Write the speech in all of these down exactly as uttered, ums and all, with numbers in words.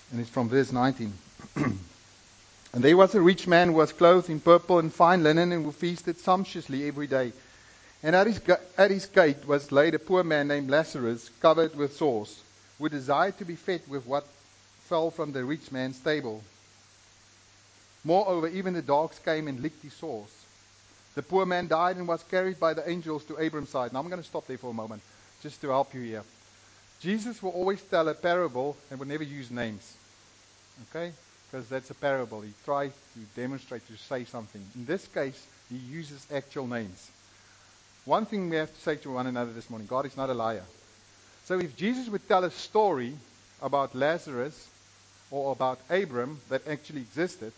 And it's from verse nineteen. And there was a rich man who was clothed in purple and fine linen, and who feasted sumptuously every day. And at his, ga- at his gate was laid a poor man named Lazarus, covered with sores, who desired to be fed with what fell from the rich man's table. Moreover, even the dogs came and licked his sores. The poor man died and was carried by the angels to Abram's side. Now I'm going to stop there for a moment, just to help you here. Jesus will always tell a parable and will never use names. Okay? Because that's a parable. He tries to demonstrate, to say something. In this case, he uses actual names. One thing we have to say to one another this morning, God is not a liar. So if Jesus would tell a story about Lazarus or about Abram that actually existed,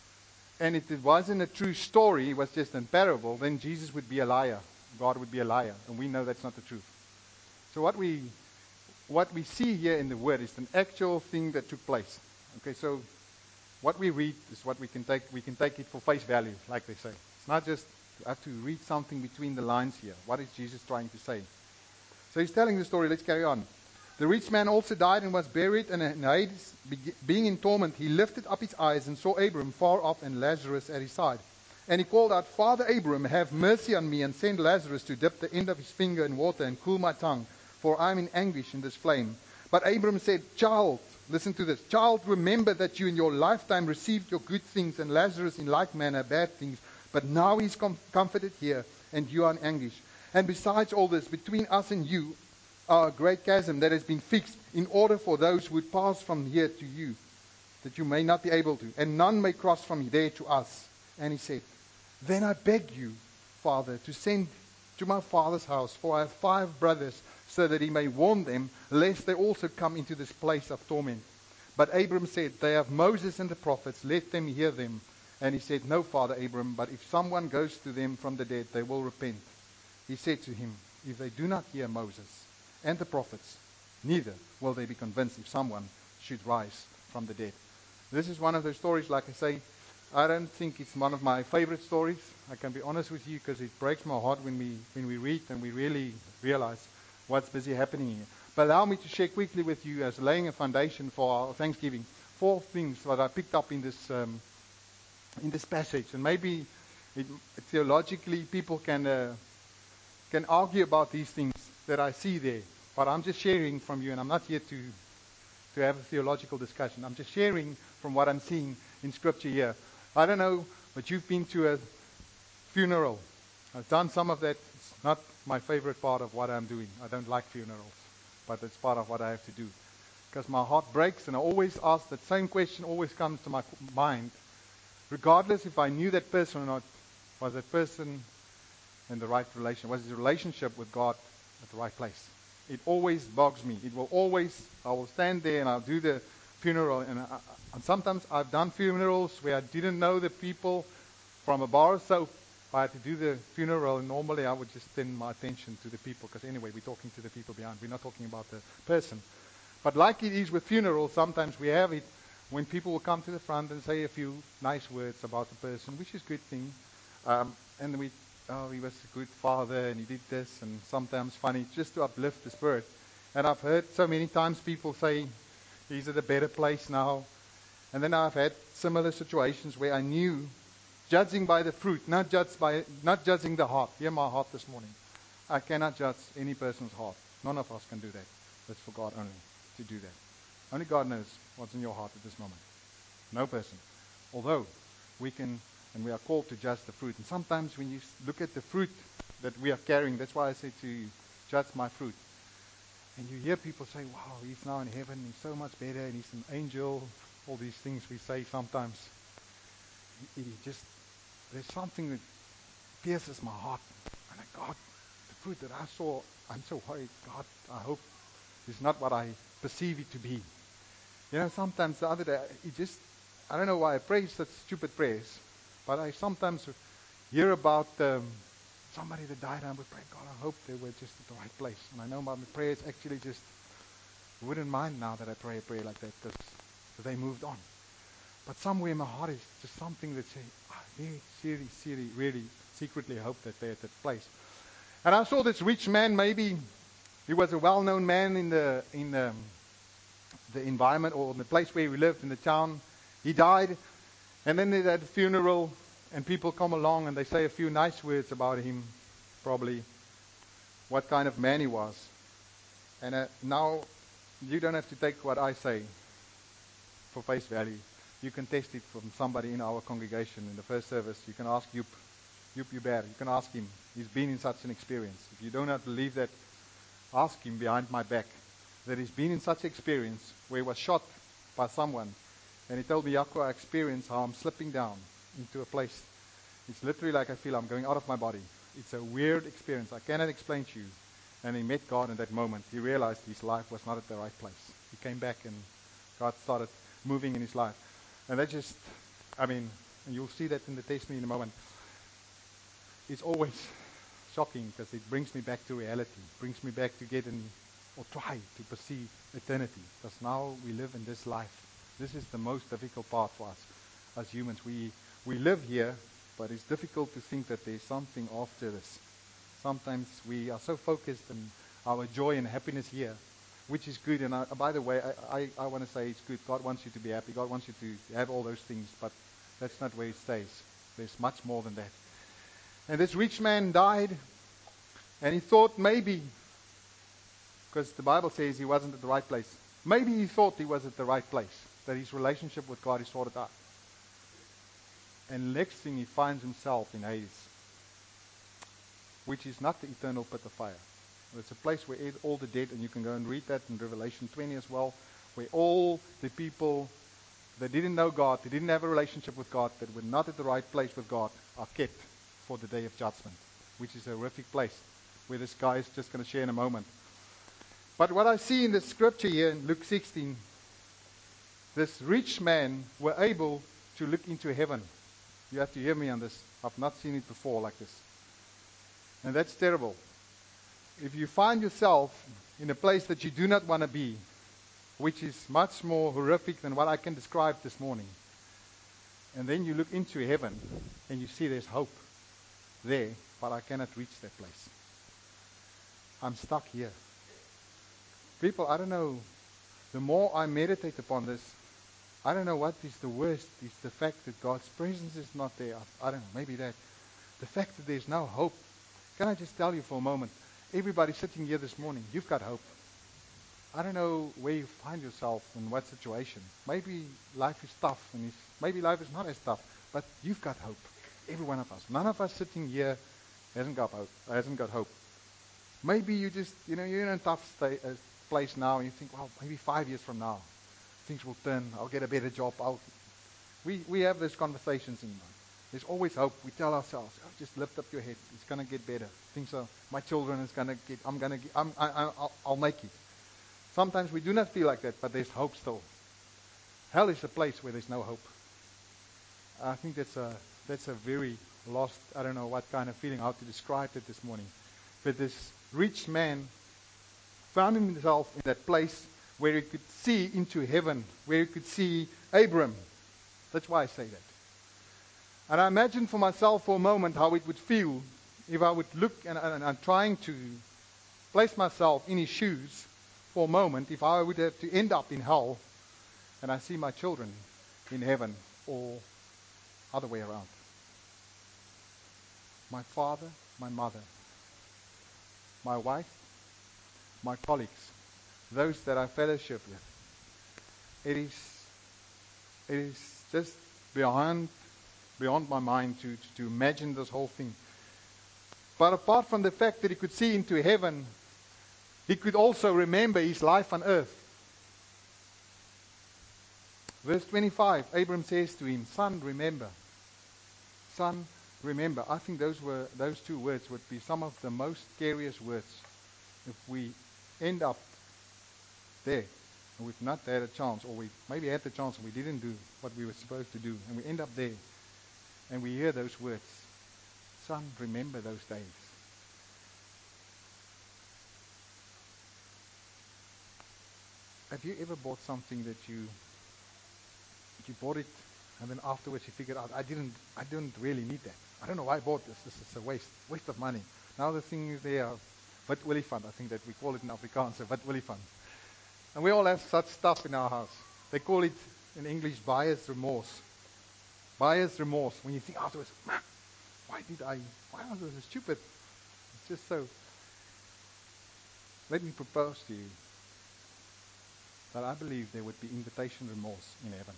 and if it wasn't a true story, it was just a parable, then Jesus would be a liar. God would be a liar. And we know that's not the truth. So what we what we see here in the Word is an actual thing that took place. Okay, so what we read is what we can take. We can take it for face value, like they say. It's not just you have to read something between the lines here. What is Jesus trying to say? So he's telling the story. Let's carry on. The rich man also died and was buried, and in Hades, being in torment, he lifted up his eyes and saw Abram far off and Lazarus at his side. And he called out, Father Abram, have mercy on me, and send Lazarus to dip the end of his finger in water and cool my tongue, for I am in anguish in this flame. But Abram said, Child, listen to this. Child, remember that you in your lifetime received your good things, and Lazarus in like manner bad things. But now he's com- comforted here, and you are in anguish. And besides all this, between us and you are a great chasm that has been fixed, in order for those who would pass from here to you, that you may not be able to, and none may cross from there to us. And he said, Then I beg you, Father, to send to my father's house, for I have five brothers, so that he may warn them, lest they also come into this place of torment. But Abram said, They have Moses and the prophets, let them hear them. And he said, No, Father Abram, but if someone goes to them from the dead, they will repent. He said to him, If they do not hear Moses and the prophets, neither will they be convinced if someone should rise from the dead. This is one of those stories, like I say, I don't think it's one of my favorite stories. I can be honest with you, because it breaks my heart when we when we read and we really realize what's busy happening here. But allow me to share quickly with you, as laying a foundation for our Thanksgiving, four things that I picked up in this um, in this passage. And maybe it, theologically people can uh, can argue about these things that I see there. But I'm just sharing from you, and I'm not here to to have a theological discussion. I'm just sharing from what I'm seeing in Scripture here. I don't know, but you've been to a funeral. I've done some of that. It's not my favorite part of what I'm doing. I don't like funerals, but it's part of what I have to do. Because my heart breaks, and I always ask that same question always comes to my mind. Regardless if I knew that person or not, was that person in the right relation? Was his relationship with God at the right place? It always bugs me. It will always, I will stand there and I'll do the funeral. And, I, and sometimes I've done funerals where I didn't know the people from a bar of soap. I had to do the funeral, and normally I would just send my attention to the people, because anyway, we're talking to the people behind. We're not talking about the person. But like it is with funerals, sometimes we have it when people will come to the front and say a few nice words about the person, which is a good thing. Um, and we, oh, he was a good father and he did this, and sometimes funny, just to uplift the spirit. And I've heard so many times people say, he's at a better place now. And then I've had similar situations where I knew, judging by the fruit, not judged by, not judging the heart. Hear my heart this morning. I cannot judge any person's heart. None of us can do that. That's for God only to do that. Only God knows what's in your heart at this moment. No person. Although we can, and we are called to judge the fruit. And sometimes when you look at the fruit that we are carrying, that's why I say to you, judge my fruit. And you hear people say, wow, he's now in heaven, he's so much better, and he's an angel. All these things we say sometimes. It, it just, there's something that pierces my heart. And I, God, the fruit that I saw, I'm so worried. God, I hope it's not what I perceive it to be. You know, sometimes the other day, it just, I don't know why I pray such stupid prayers, but I sometimes hear about um, somebody that died, and I would pray, God, I hope they were just at the right place. And I know my prayers actually just, I wouldn't mind now that I pray a prayer like that, because they moved on. But somewhere in my heart is just something that says, I really, seriously, seriously, really, secretly hope that they're at that place. And I saw this rich man, maybe he was a well-known man in the in the the environment or the place where we lived in the town. He died, and then they had a funeral, and people come along and they say a few nice words about him, probably, what kind of man he was. And uh, now, you don't have to take what I say for face value. You can test it from somebody in our congregation in the first service. You can ask Joop, Joop Hubert. You can ask him. He's been in such an experience. If you do not believe that, ask him behind my back that he's been in such an experience where he was shot by someone. And he told me, Jaco, I experienced how I'm slipping down into a place. It's literally like I feel I'm going out of my body. It's a weird experience. I cannot explain to you. And he met God in that moment. He realized his life was not at the right place. He came back and God started moving in his life. And that just, I mean, and you'll see that in the testimony in a moment. It's always shocking because it brings me back to reality. It brings me back to get in, or try to perceive eternity. Because now we live in this life. This is the most difficult part for us as humans. We we live here, but it's difficult to think that there's something after this. Sometimes we are so focused on our joy and happiness here, which is good. And I, by the way, I, I, I want to say it's good. God wants you to be happy. God wants you to have all those things, but that's not where it stays. There's much more than that. And this rich man died, and he thought maybe, because the Bible says he wasn't at the right place, maybe he thought he was at the right place, that his relationship with God is sorted out. And next thing he finds himself in Hades, which is not the eternal pit of fire. It's a place where all the dead, and you can go and read that in Revelation twenty as well, where all the people that didn't know God, they didn't have a relationship with God, that were not at the right place with God, are kept for the day of judgment, which is a horrific place, where this guy is just going to share in a moment. But what I see in the scripture here in Luke sixteen, this rich man were able to look into heaven. You have to hear me on this. I've not seen it before like this. And that's terrible. If you find yourself in a place that you do not want to be, which is much more horrific than what I can describe this morning, and then you look into heaven and you see there's hope there, but I cannot reach that place. I'm stuck here. People, I don't know, the more I meditate upon this, I don't know what is the worst. It's the fact that God's presence is not there. I, I don't know, maybe that. The fact that there's no hope. Can I just tell you for a moment, everybody sitting here this morning, you've got hope. I don't know where you find yourself, in what situation. Maybe life is tough, and it's, maybe life is not as tough, but you've got hope. Every one of us. None of us sitting here hasn't got hope. Hasn't got hope. Maybe you just, you know, you're in a tough state, uh, place now, and you think, well, maybe five years from now, things will turn. I'll get a better job. I'll. We we have those conversations in mind. There's always hope. We tell ourselves, oh, just lift up your head. It's gonna get better. Things are. My children is gonna get. I'm gonna get. I'm. I, I, I'll, I'll make it. Sometimes we do not feel like that, but there's hope still. Hell is a place where there's no hope. I think that's a that's a very lost. I don't know what kind of feeling, how to describe it this morning. But this rich man found himself in that place where he could see into heaven, where he could see Abram. That's why I say that. And I imagine for myself for a moment how it would feel if I would look, and, and I'm trying to place myself in his shoes for a moment, if I would have to end up in hell and I see my children in heaven, or other way around. My father, my mother, my wife, my colleagues, those that I fellowship with. It is, it is just beyond, beyond my mind to, to, to imagine this whole thing. But apart from the fact that he could see into heaven, he could also remember his life on earth. Verse twenty-five, Abram says to him, son, remember. Son, remember. I think those were those two words would be some of the most scariest words if we end up there and we've not had a chance, or we maybe had the chance and we didn't do what we were supposed to do, and we end up there and we hear those words. Son, remember those days. Have you ever bought something that you you bought it and then afterwards you figured out I didn't I didn't really need that. I don't know why I bought this. This is a waste. Waste of money. Now the thing is there, wat olifant, I think that we call it in Afrikaans, a wat olifant. And we all have such stuff in our house. They call it in English buyer's remorse. Buyer's remorse. When you think afterwards, "Man, why did I, why was I so stupid?" It's just so. Let me propose to you that I believe there would be invitation remorse in heaven.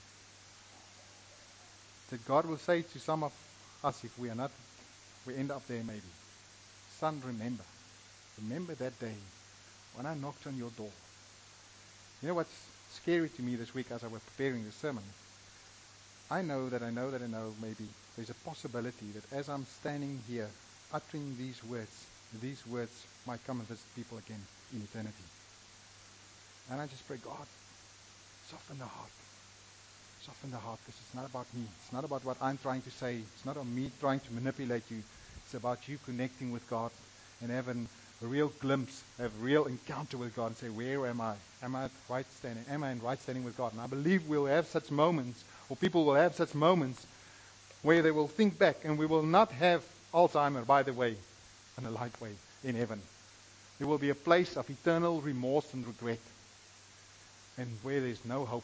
That God will say to some of us, if we are not, we end up there maybe. Son, remember. Remember that day when I knocked on your door. You know what's scary to me this week as I was preparing the sermon? I know that I know that I know maybe there's a possibility that as I'm standing here uttering these words, these words might come and visit people again in eternity. And I just pray, God, soften the heart. Soften the heart, because it's not about me. It's not about what I'm trying to say. It's not on me trying to manipulate you. It's about you connecting with God and having a real glimpse, have a real encounter with God and say, where am I? Am I at right standing? Am I in right standing with God? And I believe we'll have such moments, or people will have such moments where they will think back, and we will not have Alzheimer, by the way, in a light way, in heaven. There will be a place of eternal remorse and regret, and where there's no hope.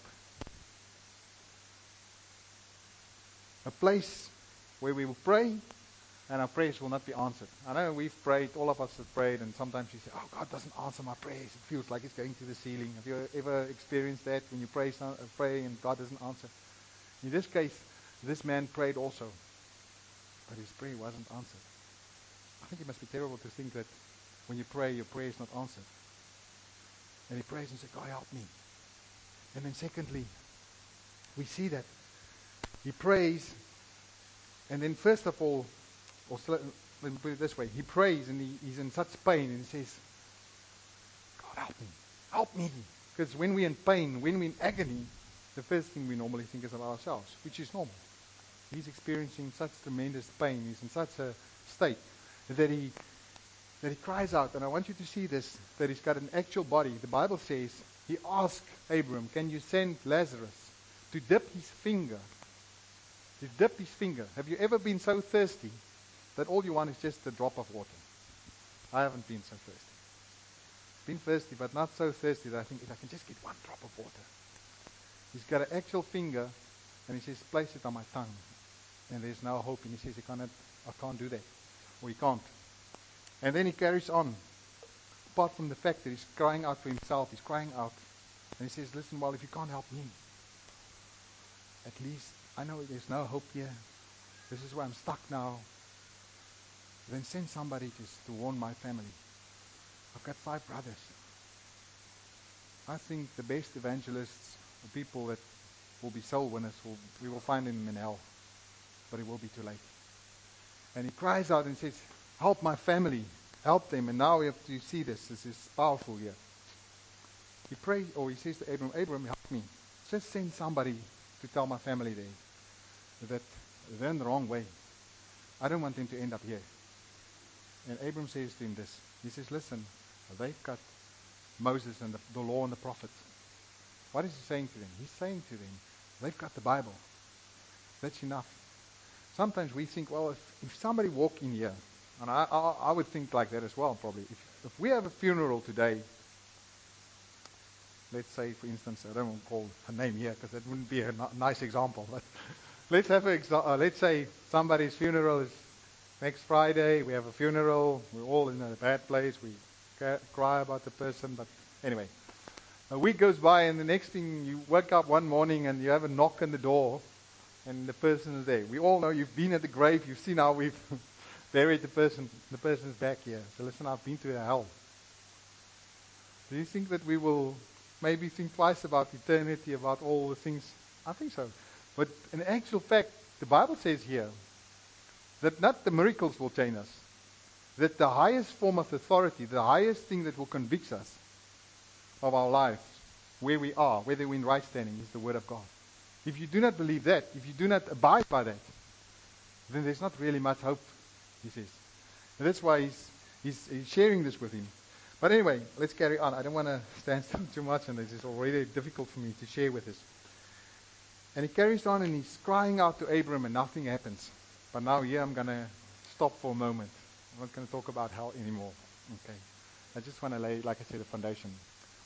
A place where we will pray and our prayers will not be answered. I know we've prayed, all of us have prayed, and sometimes you say, oh, God doesn't answer my prayers. It feels like it's going to the ceiling. Have you ever experienced that when you pray, some, pray and God doesn't answer? In this case, this man prayed also, but his prayer wasn't answered. I think it must be terrible to think that when you pray, your prayer is not answered. And he prays and says, God, help me. And then secondly, we see that he prays, and then first of all, or so, let me put it this way, he prays and he, he's in such pain, and he says, God, help me, help me. Because when we're in pain, when we're in agony, the first thing we normally think is of ourselves, which is normal. He's experiencing such tremendous pain, he's in such a state that he that he cries out, and I want you to see this, that he's got an actual body. The Bible says, he asked Abraham, can you send Lazarus to dip his finger to dip his finger. Have you ever been so thirsty that all you want is just a drop of water? I haven't been so thirsty. Been thirsty, but not so thirsty that I think if I can just get one drop of water. He's got an actual finger, and he says, place it on my tongue. And there's no hope. And he says, I can't, I can't do that. Or he can't. And then he carries on. Apart from the fact that he's crying out for himself, he's crying out. And he says, listen, well, if you can't help me, at least I know there's no hope here. This is where I'm stuck now. Then send somebody to, to warn my family. I've got five brothers. I think the best evangelists are people that will be soul winners. Will, we will find them in hell. But it will be too late. And he cries out and says, help my family. Help them. And now we have to see this. This is powerful here. He prays, or he says to Abram, Abram, help me. Just send somebody to tell my family there that they're in the wrong way. I don't want them to end up here. And Abram says to him this. He says, listen, they've got Moses and the, the law and the prophets. What is he saying to them? He's saying to them, they've got the Bible. That's enough. Sometimes we think, well, if, if somebody walk in here, and I, I, I would think like that as well, probably. If, if we have a funeral today, let's say, for instance, I don't want to call her name here because that wouldn't be a n- nice example, but let's have a exa- uh, let's say somebody's funeral is next Friday. We have a funeral. We're all in a bad place. We ca- cry about the person, but anyway, a week goes by, and the next thing you wake up one morning and you have a knock on the door, and the person is there. We all know you've been at the grave. You've seen how we've buried the person. The person is back here. So listen, I've been to hell. Do you think that we will maybe think twice about eternity, about all the things? I think so. But in actual fact, the Bible says here that not the miracles will change us. That the highest form of authority, the highest thing that will convict us of our lives, where we are, whether we're in right standing, is the Word of God. If you do not believe that, if you do not abide by that, then there's not really much hope, he says. And that's why he's, he's, he's sharing this with him. But anyway, let's carry on. I don't want to stand still too much, and this is already difficult for me to share with this. And he carries on, and he's crying out to Abram, and nothing happens. But now here I'm going to stop for a moment. I'm not going to talk about hell anymore. Okay. I just want to lay, like I said, a foundation.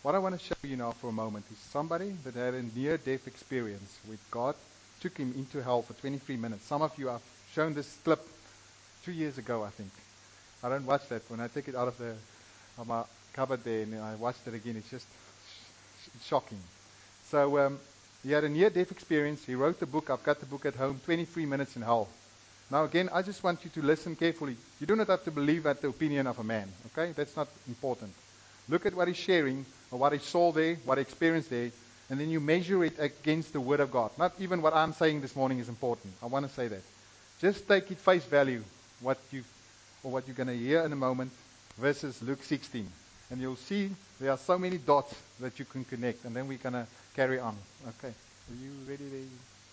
What I want to show you now for a moment is somebody that had a near-death experience where God took him into hell for twenty-three minutes. Some of you, I've shown this clip two years ago, I think. I don't watch that. When I take it out of the of my cupboard there and I watched it again, it's just sh- shocking. So um, he had a near-death experience. He wrote the book. I've got the book at home, twenty-three minutes in Hell. Now again, I just want you to listen carefully. You do not have to believe at the opinion of a man, okay? That's not important. Look at what he's sharing, or what he saw there, what he experienced there, and then you measure it against the Word of God. Not even what I'm saying this morning is important. I want to say that. Just take it face value, what you or what you're going to hear in a moment, versus Luke sixteen. And you'll see there are so many dots that you can connect, and then we're going to carry on. Okay. Are you ready there?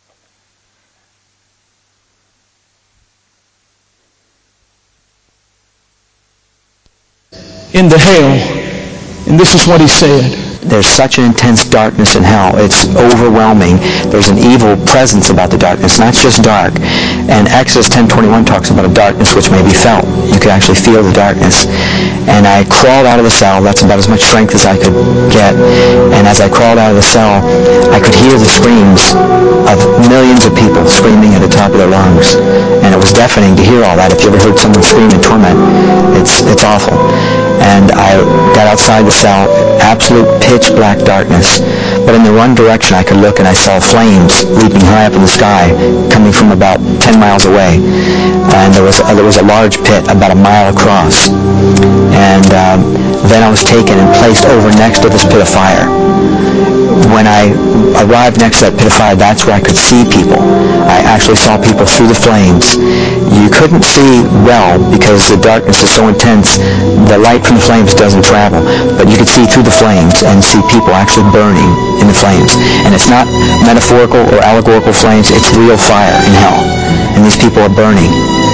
In the hell. And this is what he said. There's such an intense darkness in hell. It's overwhelming. There's an evil presence about the darkness, not just dark. And Exodus ten twenty-one talks about a darkness which may be felt. You could actually feel the darkness. And I crawled out of the cell. That's about as much strength as I could get. And as I crawled out of the cell, I could hear the screams of millions of people screaming at the top of their lungs. And it was deafening to hear all that. If you ever heard someone scream in torment, it's it's awful. And I got outside the cell, absolute pitch black darkness. But in the one direction I could look, and I saw flames leaping high up in the sky, coming from about ten miles away. And there was uh, there was a large pit about a mile across. And uh, then I was taken and placed over next to this pit of fire. When I arrived next to that pit of fire, that's where I could see people. I actually saw people through the flames. You couldn't see well because the darkness is so intense. The light from the flames doesn't travel, but you could see through the flames and see people actually burning in the flames. And it's not metaphorical or allegorical flames, it's real fire in hell. And these people are burning.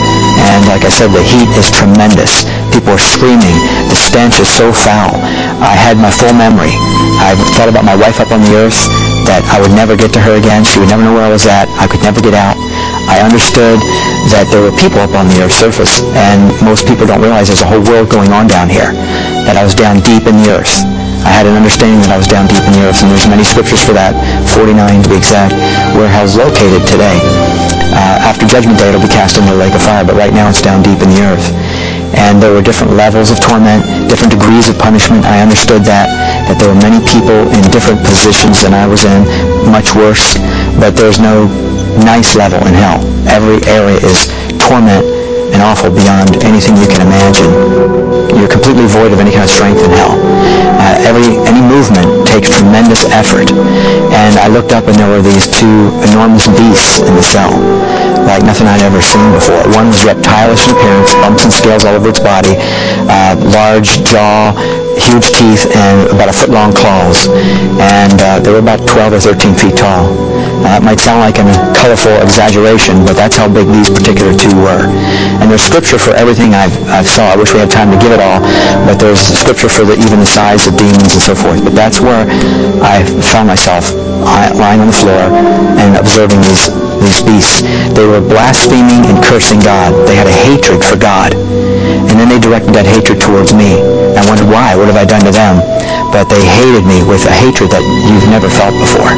And like I said, the heat is tremendous. People are screaming. The stench is so foul. I had my full memory. I thought about my wife up on the earth, that I would never get to her again. She would never know where I was at. I could never get out. I understood that there were people up on the earth's surface, and most people don't realize there's a whole world going on down here, that I was down deep in the earth. I had an understanding that I was down deep in the earth, and there's many scriptures for that, forty-nine to be exact, where hell's located today. Uh, after Judgment Day, it'll be cast into the lake of fire, but right now it's down deep in the earth. And there were different levels of torment, different degrees of punishment. I understood that, that there were many people in different positions than I was in, much worse, but there's no nice level in hell. Every area is torment and awful beyond anything you can imagine. You're completely void of any kind of strength in hell. Uh, every any movement takes tremendous effort. And I looked up and there were these two enormous beasts in the cell, like nothing I'd ever seen before. One was reptilish in appearance, bumps and scales all over its body, uh, large jaw, huge teeth, and about a foot-long claws. And uh, they were about twelve or thirteen feet tall. Uh, it might sound like a colorful exaggeration, but that's how big these particular two were. And there's scripture for everything I've, I've saw. I wish we had time to give it all, but there's scripture for the, even the size of demons and so forth. But that's where I found myself lying on the floor and observing these, these beasts. They were blaspheming and cursing God. They had a hatred for God. And then they directed that hatred towards me. I wondered why. What have I done to them? But they hated me with a hatred that you've never felt before.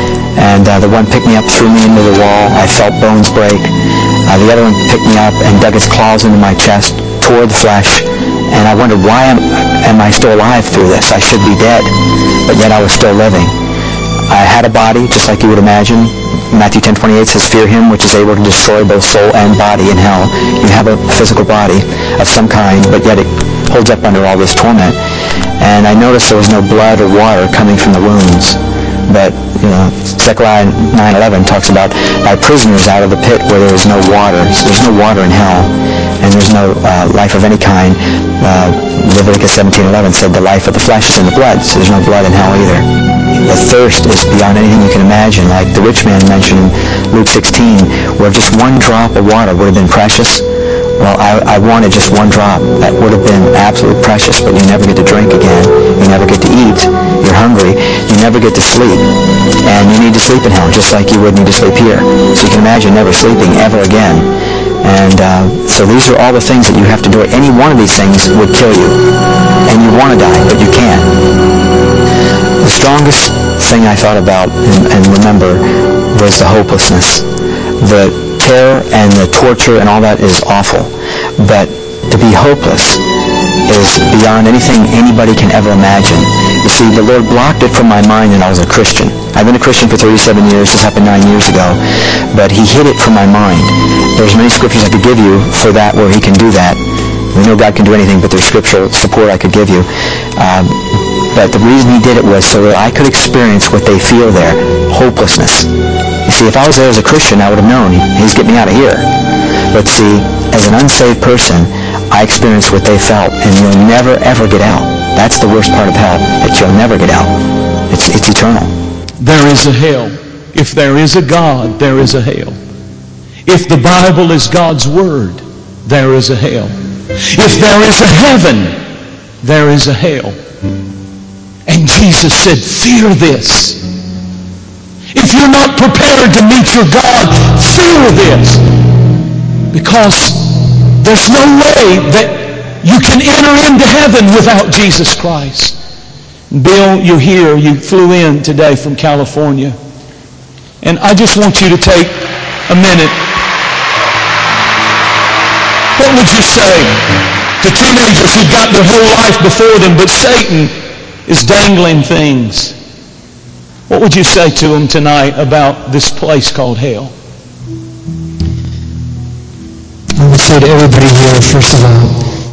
And uh, the one picked me up, threw me into the wall. I felt bones break. Uh, the other one picked me up and dug its claws into my chest, tore the flesh. And I wondered, why am, am I still alive through this? I should be dead. But yet I was still living. I had a body, just like you would imagine. Matthew ten twenty-eight says, fear him which is able to destroy both soul and body in hell. You have a physical body of some kind, but yet it holds up under all this torment. And I noticed there was no blood or water coming from the wounds. But, you know, Zechariah nine eleven talks about thy prisoners out of the pit where there is no water. So there's no water in hell, and there's no uh, life of any kind. Uh, Leviticus seventeen eleven said the life of the flesh is in the blood, so there's no blood in hell either. The thirst is beyond anything you can imagine, like the rich man mentioned in Luke sixteen, where just one drop of water would have been precious. Well, I, I wanted just one drop. That would have been absolutely precious, but you never get to drink again. You never get to eat. You're hungry. You never get to sleep. And you need to sleep in hell, just like you would need to sleep here. So you can imagine never sleeping ever again. And uh, so these are all the things that you have to do. Any one of these things would kill you. And you want to die, but you can't. the strongest thing I thought about and, and remember was the hopelessness. The terror and the torture and all that is awful. But to be hopeless is beyond anything anybody can ever imagine. You see, the Lord blocked it from my mind when I was a Christian. I've been a Christian for thirty-seven years. This happened nine years ago. But he hid it from my mind. There's many scriptures I could give you for that where he can do that. We know God can do anything, but there's scriptural support I could give you. Um, but the reason he did it was so that I could experience what they feel there, hopelessness. You see, if I was there as a Christian, I would have known he's getting me out of here. But see, as an unsaved person, I experienced what they felt, and you'll never, ever get out. That's the worst part of hell, that you'll never get out. It's, it's eternal. There is a hell. If there is a God, there is a hell. If the Bible is God's Word, there is a hell. If there is a heaven, there is a hell. And Jesus said, fear this. If you're not prepared to meet your God, fear this. Because there's no way that you can enter into heaven without Jesus Christ. Bill, you're here. You flew in today from California. And I just want you to take a minute. What would you say to teenagers who've got their whole life before them, but Satan is dangling things? What would you say to them tonight about this place called hell? I would say to everybody here, first of all,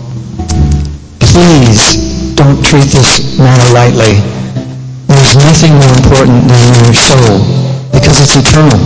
please don't treat this matter lightly. There's nothing more important than your soul, because it's eternal.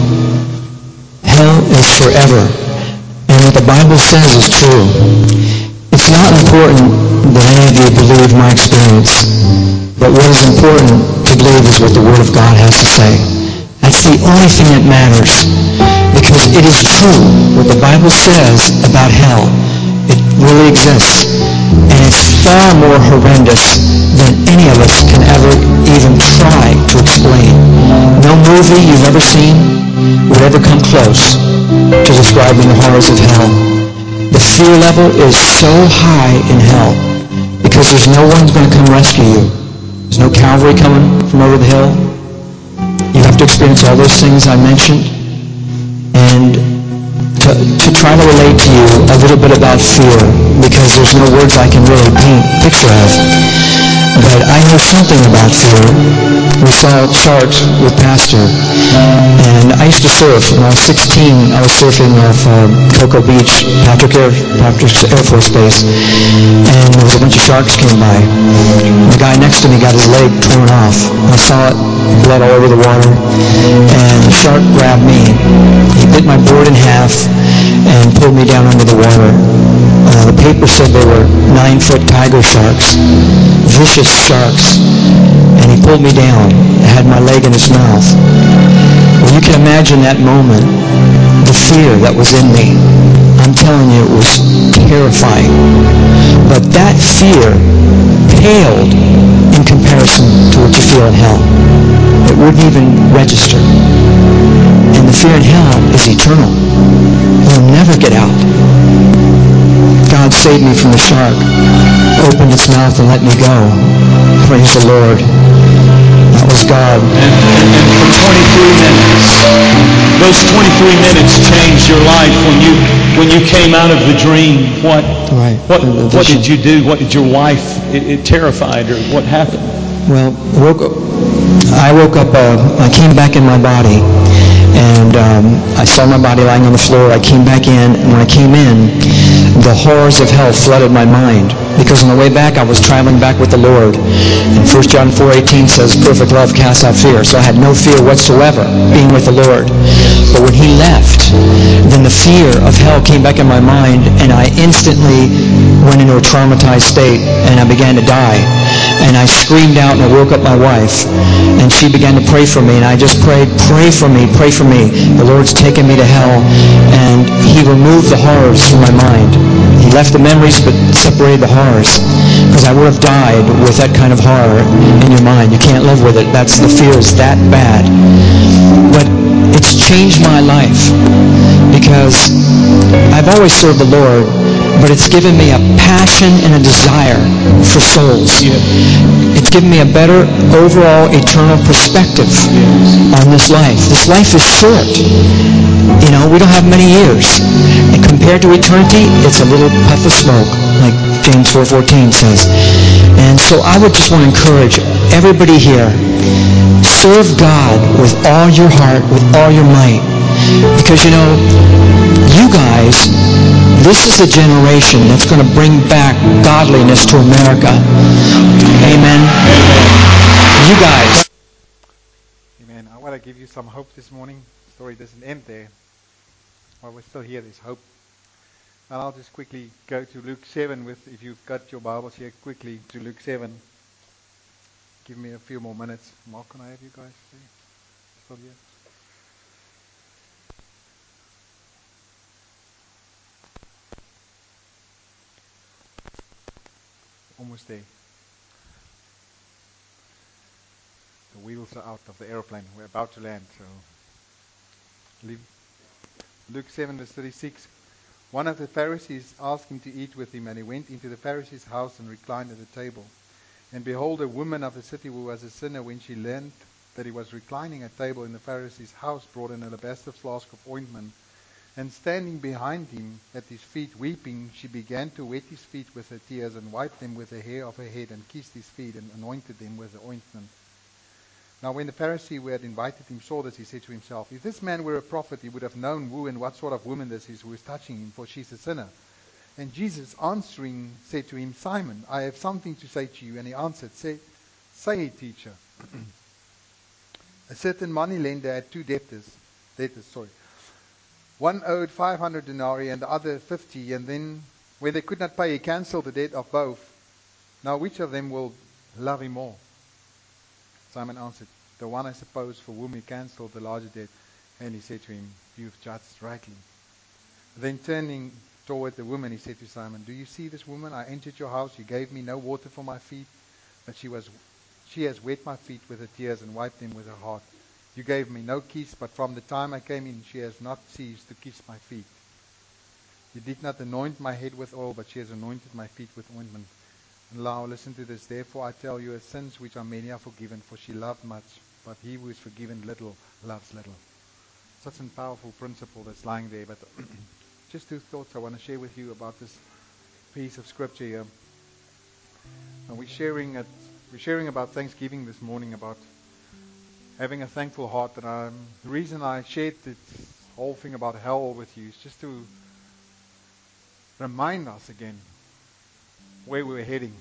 Hell is forever. And what the Bible says is true. It's not important that any of you believe my experience, but what is important to believe is what the Word of God has to say. That's the only thing that matters. Because it is true what the Bible says about hell. It really exists. And it's far more horrendous than any of us can ever even try to explain. No movie you've ever seen would ever come close to describing the horrors of hell. The fear level is so high in hell because there's no one's going to come rescue you. There's no cavalry coming from over the hill. You have to experience all those things I mentioned. And to, to try to relate to you a little bit about fear, because there's no words I can really paint a picture of. But I know something about fear. We saw sharks with Pastor. And I used to surf. When I was sixteen, I was surfing off uh, Cocoa Beach, Patrick Air, Patrick Air Force Base. And there was a bunch of sharks came by. The guy next to me got his leg torn off. I saw it, blood all over the water. And the shark grabbed me. He bit my board in half and pulled me down under the water. Uh, the paper said they were nine-foot tiger sharks, vicious sharks, and he pulled me down. I had my leg in his mouth. Well, you can imagine that moment, the fear that was in me. I'm telling you, it was terrifying. But that fear paled in comparison to what you feel in hell. It wouldn't even register. And the fear in hell is eternal. You'll never get out. God saved me from the shark, opened its mouth and let me go. Praise the Lord. That was God. And, and, and for twenty-three minutes, those twenty-three minutes changed your life when you when you came out of the dream. What right. what what did you do? What did your wife? It, it terrified her. What happened? Well, woke up, I woke up. Uh, I came back in my body, and um, I saw my body lying on the floor. I came back in, and when I came in, the horrors of hell flooded my mind. Because on the way back, I was traveling back with the Lord. And First John four eighteen says, perfect love casts out fear. So I had no fear whatsoever being with the Lord. But when he left, then the fear of hell came back in my mind, and I instantly went into a traumatized state, and I began to die. And I screamed out, and I woke up my wife, and she began to pray for me, and I just prayed, pray for me, pray for me. The Lord's taken me to hell, and he removed the horrors from my mind. He left the memories, but separated the horrors, because I would have died with that kind of horror in your mind. You can't live with it. That's the fear is that bad. But it's changed my life, because I've always served the Lord, but it's given me a passion and a desire for souls. Yes. It's given me a better overall eternal perspective on this life. This life is short. You know, we don't have many years. And compared to eternity, it's a little puff of smoke, like James four fourteen says. And so I would just want to encourage everybody here, serve God with all your heart, with all your might. Because, you know, you guys, this is a generation that's going to bring back godliness to America. Amen. You guys. Amen. I want to give you some hope this morning. The story doesn't end there. While we're still here, there's hope. And I'll just quickly go to Luke seven with, if you've got your Bibles here, quickly to Luke seven. Give me a few more minutes. Mark, can I have you guys see? Still here? Almost there. The wheels are out of the aeroplane. We're about to land. So, leave. Luke seven verse thirty-six. One of the Pharisees asked him to eat with him, and he went into the Pharisee's house and reclined at the table. And behold, a woman of the city who was a sinner, when she learned that he was reclining at table in the Pharisee's house, brought an alabaster flask of ointment, and standing behind him at his feet, weeping, she began to wet his feet with her tears, and wiped them with the hair of her head, and kissed his feet, and anointed them with the ointment. Now when the Pharisee who had invited him saw this, he said to himself, if this man were a prophet, he would have known who and what sort of woman this is who is touching him, for she is a sinner. And Jesus answering said to him, Simon, I have something to say to you. And he answered, Say, say it, teacher. A certain money lender had two debtors, debtors, sorry. One owed five hundred denarii and the other fifty, and then when they could not pay, he cancelled the debt of both. Now which of them will love him more? Simon answered, the one, I suppose, for whom he cancelled the larger debt. And he said to him, you've judged rightly. Then turning toward the woman, he said to Simon, do you see this woman? I entered your house. You gave me no water for my feet, but she was, she has wet my feet with her tears and wiped them with her heart. You gave me no kiss, but from the time I came in, she has not ceased to kiss my feet. You did not anoint my head with oil, but she has anointed my feet with ointment. And now listen to this. Therefore I tell you, her sins which are many are forgiven, for she loved much, but he who is forgiven little loves little. Such a powerful principle that's lying there. But just two thoughts I want to share with you about this piece of scripture here. And we're sharing it, we're sharing about Thanksgiving this morning, about having a thankful heart. And um, the reason I shared this whole thing about hell with you is just to remind us again where we're heading.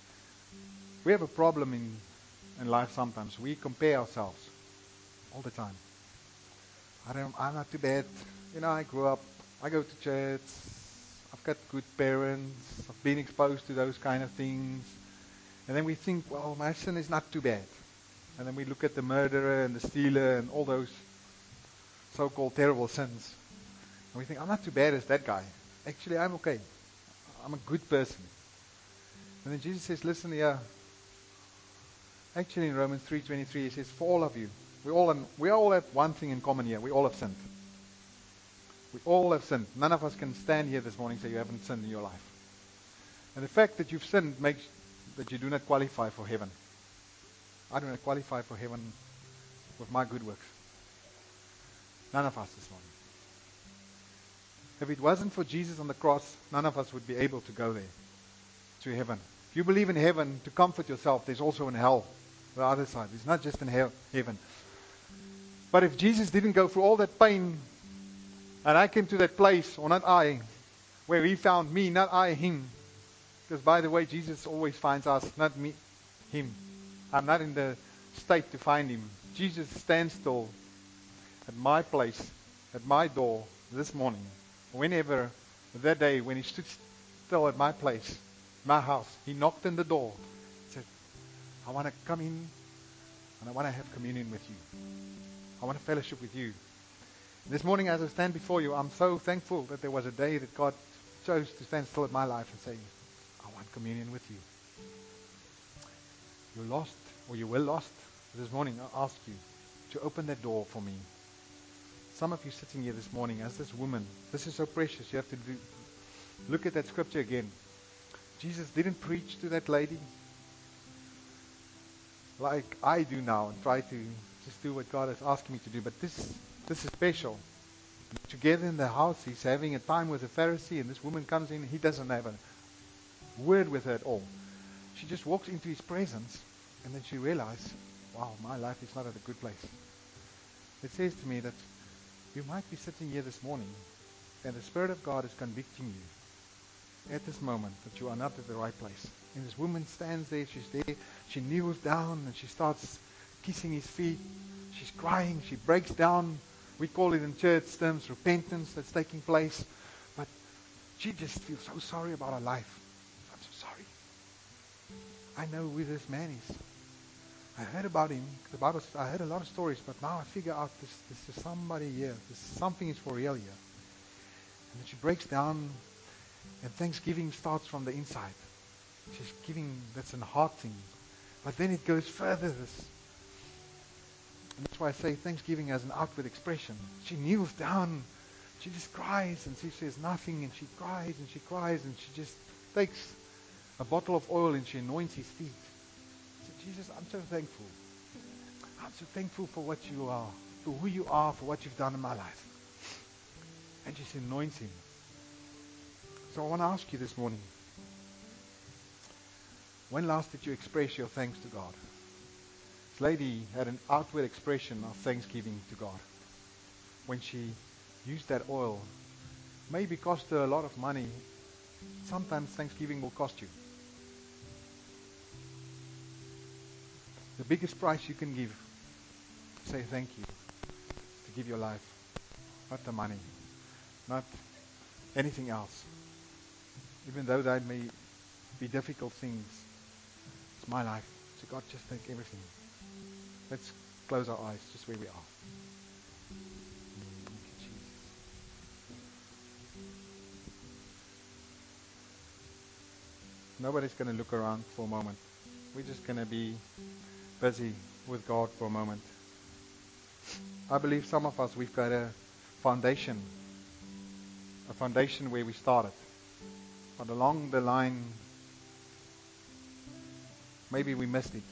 We have a problem in, in life sometimes. We compare ourselves all the time. I don't, I'm not too bad. You know, I grew up, I go to church, I've got good parents, I've been exposed to those kind of things. And then we think, well, my sin is not too bad. And then we look at the murderer and the stealer and all those so-called terrible sins. And we think, I'm not too bad as that guy. Actually, I'm okay. I'm a good person. And then Jesus says, listen here. Actually, in Romans three twenty-three, he says, for all of you, we all, we all have one thing in common here. We all have sinned. We all have sinned. None of us can stand here this morning and say you haven't sinned in your life. And the fact that you've sinned makes that you do not qualify for heaven. I do not qualify for heaven with my good works. None of us this morning. If it wasn't for Jesus on the cross, none of us would be able to go there, to heaven. If you believe in heaven, to comfort yourself, there's also in hell, the other side. It's not just in hell, heaven. But if Jesus didn't go through all that pain, and I came to that place, or not I, where he found me, not I, him. Because by the way, Jesus always finds us, not me, him. I'm not in the state to find him. Jesus stands still at my place, at my door this morning. Whenever, that day when he stood still at my place, my house, he knocked on the door, said, I want to come in and I want to have communion with you. I want to fellowship with you. This morning as I stand before you, I'm so thankful that there was a day that God chose to stand still in my life and say, I want communion with you. You're lost, or you were lost. This morning I ask you to open that door for me. Some of you sitting here this morning as this woman, this is so precious. You have to do, Look at that scripture again. Jesus didn't preach to that lady like I do now and try to just do what God has asked me to do. But this, this is special. Together in the house, he's having a time with a Pharisee, and this woman comes in. He doesn't have a word with her at all. She just walks into his presence, and then she realizes, wow, my life is not at a good place. It says to me that you might be sitting here this morning, and the Spirit of God is convicting you at this moment that you are not at the right place. And this woman stands there, she's there, she kneels down, and she starts kissing his feet. She's crying, she breaks down. We call it in church terms repentance that's taking place. But she just feels so sorry about her life. I'm so sorry. I know who this man is. I heard about him. The Bible says, I heard a lot of stories, but now I figure out this, this is somebody here. This something is for real here. And then she breaks down, and thanksgiving starts from the inside. She's giving, that's a heart thing. But then it goes further. This, and that's why I say thanksgiving as an outward expression. She kneels down, she just cries, and she says nothing, and she cries, and she cries, and she just takes a bottle of oil and she anoints his feet. She said, Jesus, I'm so thankful. I'm so thankful for what you are, for who you are, for what you've done in my life. And she anoints him. So I want to ask you this morning, when last did you express your thanks to God? This lady had an outward expression of thanksgiving to God. When she used that oil, maybe cost her a lot of money. Sometimes thanksgiving will cost you. The biggest price you can give, say thank you, to give your life, not the money, not anything else. Even though that may be difficult things, it's my life. So God, just take everything. Let's close our eyes just where we are. Thank you, Jesus. Nobody's going to look around for a moment. We're just going to be busy with God for a moment. I believe some of us, we've got a foundation, a foundation where we started. But along the line, maybe we missed it.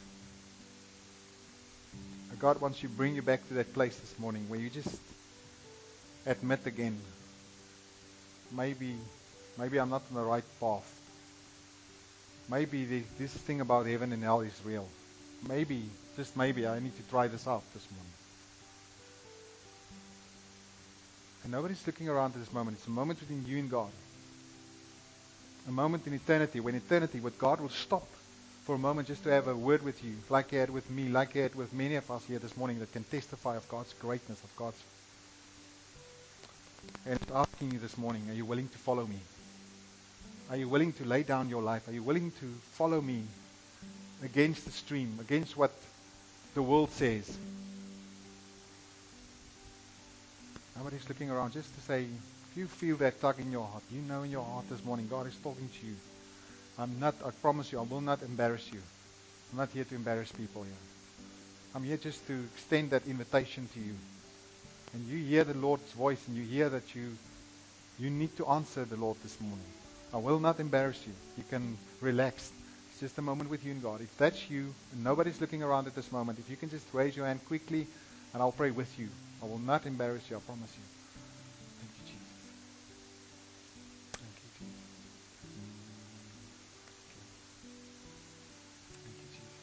God wants to bring you back to that place this morning where you just admit again, maybe, maybe I'm not on the right path. Maybe the, this thing about heaven and hell is real. Maybe, just maybe, I need to try this out this morning. And nobody's looking around at this moment. It's a moment between you and God. A moment in eternity, when eternity, with God will stop for a moment just to have a word with you, like he had with me, like he had with many of us here this morning that can testify of God's greatness, of God's. And asking you this morning, are you willing to follow me? Are you willing to lay down your life? Are you willing to follow me against the stream, against what the world says? Nobody's looking around, just to say, if you feel that tug in your heart, you know in your heart this morning, God is talking to you. I'm not, I promise you, I will not embarrass you. I'm not here to embarrass people here. I'm here just to extend that invitation to you. And you hear the Lord's voice and you hear that you you need to answer the Lord this morning. I will not embarrass you. You can relax. It's just a moment with you and God. If that's you, and nobody's looking around at this moment, if you can just raise your hand quickly and I'll pray with you. I will not embarrass you, I promise you. Thank you, Jesus. Thank you, Jesus. Thank you, Jesus.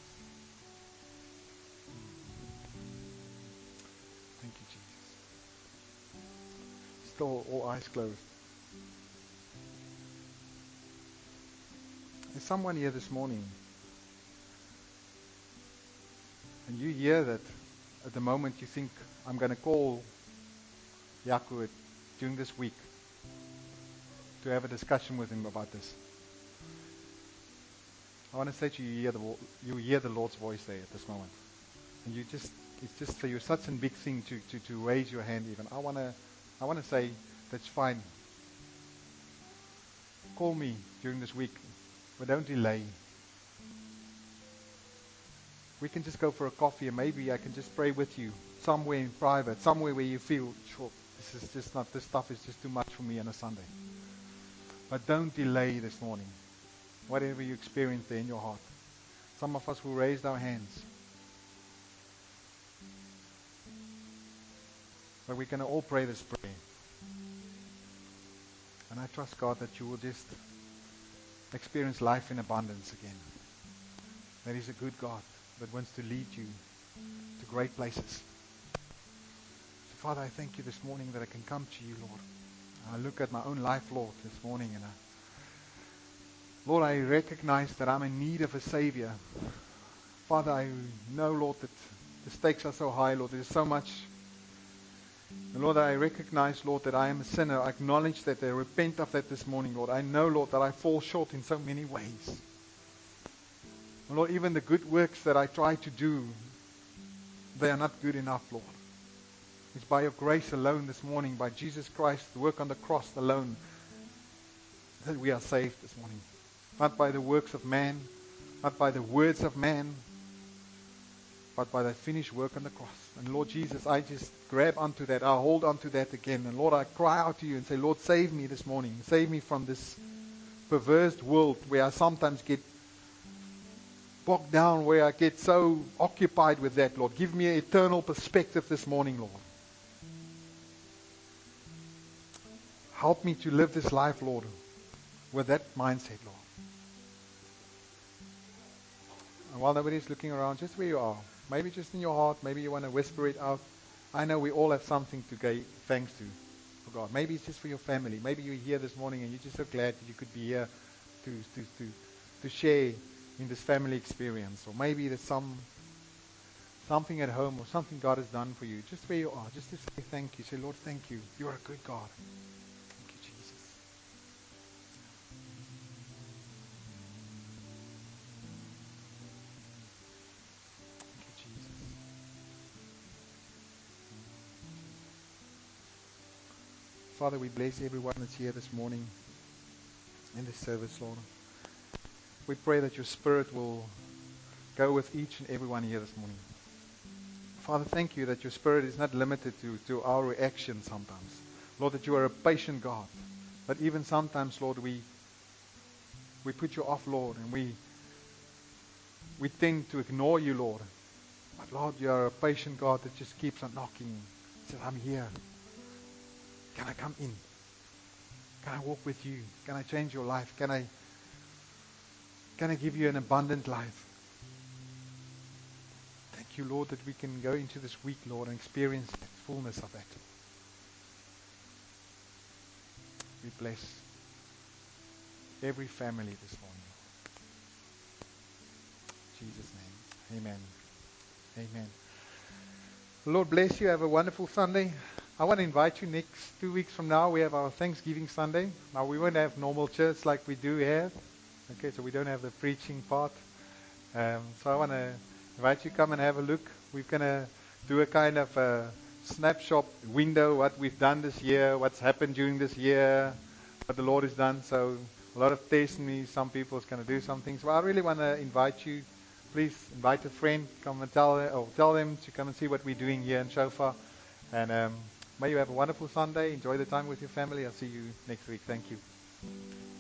Thank you, Jesus. Still all eyes closed. There's someone here this morning, and you hear that at the moment you think, I'm going to call Yaku during this week to have a discussion with him about this. I want to say to you, you hear the, you hear the Lord's voice there at this moment. And you just, it's just for you such a big thing to, to, to raise your hand even. I want to, I want to say, that's fine. Call me during this week, but don't delay. We can just go for a coffee, and maybe I can just pray with you somewhere in private, somewhere where you feel, sure, this is just not, this stuff is just too much for me on a Sunday. But don't delay this morning, whatever you experience there in your heart. Some of us who raised our hands. But we're going to all pray this prayer. And I trust, God, that you will just experience life in abundance again. That He's a good God that wants to lead you to great places. So, Father, I thank you this morning that I can come to you, Lord. I look at my own life, Lord, this morning, and I, Lord, I recognize that I'm in need of a Savior. Father, I know, Lord, that the stakes are so high, Lord. There's so much. And Lord, I recognize, Lord, that I am a sinner. I acknowledge that. I repent of that this morning, Lord. I know, Lord, that I fall short in so many ways. And Lord, even the good works that I try to do, they are not good enough, Lord. It's by your grace alone this morning, by Jesus Christ, the work on the cross alone, that we are saved this morning. Not by the works of man, not by the words of man, but by the finished work on the cross. And Lord Jesus, I just grab onto that. I hold onto that again. And Lord, I cry out to you and say, Lord, save me this morning. Save me from this perverse world where I sometimes get bogged down, where I get so occupied with that, Lord. Give me an eternal perspective this morning, Lord. Help me to live this life, Lord, with that mindset, Lord. And while nobody's looking around, just where you are, maybe just in your heart, maybe you want to whisper it out. I know we all have something to give thanks to for God. Maybe it's just for your family. Maybe you're here this morning and you're just so glad that you could be here to to to, to share in this family experience. Or maybe there's some something at home or something God has done for you. Just where you are, just to say thank you. Say, Lord, thank you. You're a good God. Thank you, Jesus. Thank you, Jesus. Father, we bless everyone that's here this morning in this service, Lord. We pray that your Spirit will go with each and everyone here this morning. Father, thank you that your Spirit is not limited to, to our reaction sometimes. Lord, that you are a patient God. But even sometimes, Lord, we we put you off, Lord, and we we tend to ignore you, Lord. But Lord, you are a patient God that just keeps on knocking. Says, I'm here. Can I come in? Can I walk with you? Can I change your life? Can I can I give you an abundant life? Thank you, Lord, that we can go into this week, Lord, and experience the fullness of that. We bless every family this morning. In Jesus' name. Amen. Amen. Lord bless you. Have a wonderful Sunday. I want to invite you next two weeks from now. We have our Thanksgiving Sunday. Now, we won't have normal church like we do here. Okay, so we don't have the preaching part. Um, so I want to invite you to come and have a look. We're going to do a kind of a snapshot window, what we've done this year, what's happened during this year, what the Lord has done. So a lot of testimonies. Some people is going to do some things. So I really want to invite you. Please invite a friend. Come and tell them, or tell them to come and see what we're doing here in Shofar. And um, may you have a wonderful Sunday. Enjoy the time with your family. I'll see you next week. Thank you.